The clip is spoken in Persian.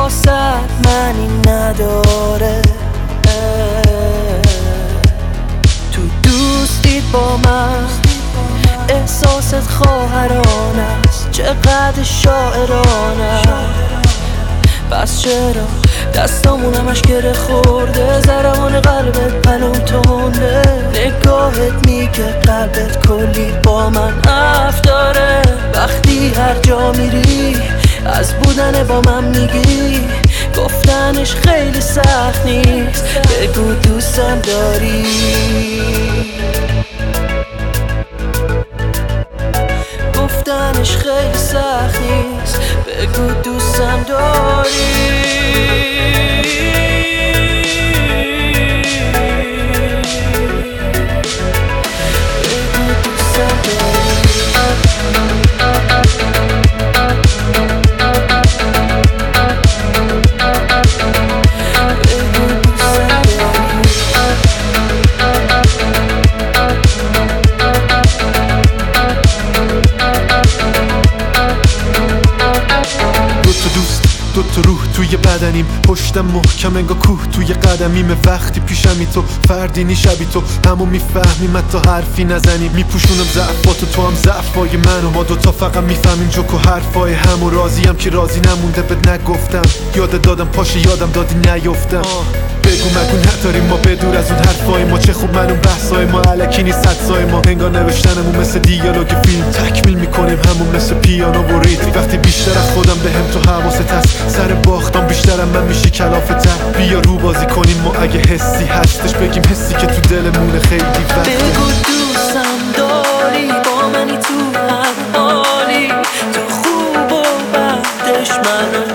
واسد معنی نداره تو دوستی با من احساست خواهرانه است، چقدر شاعرانه. پس چرا دستامون همش گره خورده، ضربان قلبت پلم تونده، نگاهت میگه قلبت کلی با من حرف داره. وقتی هر جا میری از بودن با من میگی، گفتنش خیلی سخت نیست، بگو دوستم داری. گفتنش خیلی سخت نیست، بگو دوستم داری. دوتا روح توی بدنیم، پشتم محکم انگار کوه توی قدمیم. وقتی پیشمی تو فردی شبی تو، همو میفهمیم حتی حرفی نزنیم. میپوشونم ضعفاتو تو هم ضعفای منو، ما دوتا فقط میفهمیم جوک و حرفای همو. راضیم که راضی نمونده بهت نگفتم، یاد دادم پاشه یادم دادی نیفتم. بگو مگو نداریم ما بدور از اون حرفای ما، چه خوب من اون بحثای ما علکی نیست حدسای ما. انگار نوشتنمون مثل دیالوگ فیلم، تکمیل میکنیم همون مثل پیانو و ریتم. وقتی بیشتر از خودم بهم تو حواست هست، سر باختم بیشترم من میشی کلافتر. بیا رو بازی کنیم ما اگه حسی هستش، بگیم حسی که تو دلمونه خیلی وقته. بگو دوستم داری، با منی تو هر حالی، تو خوب و بدش منو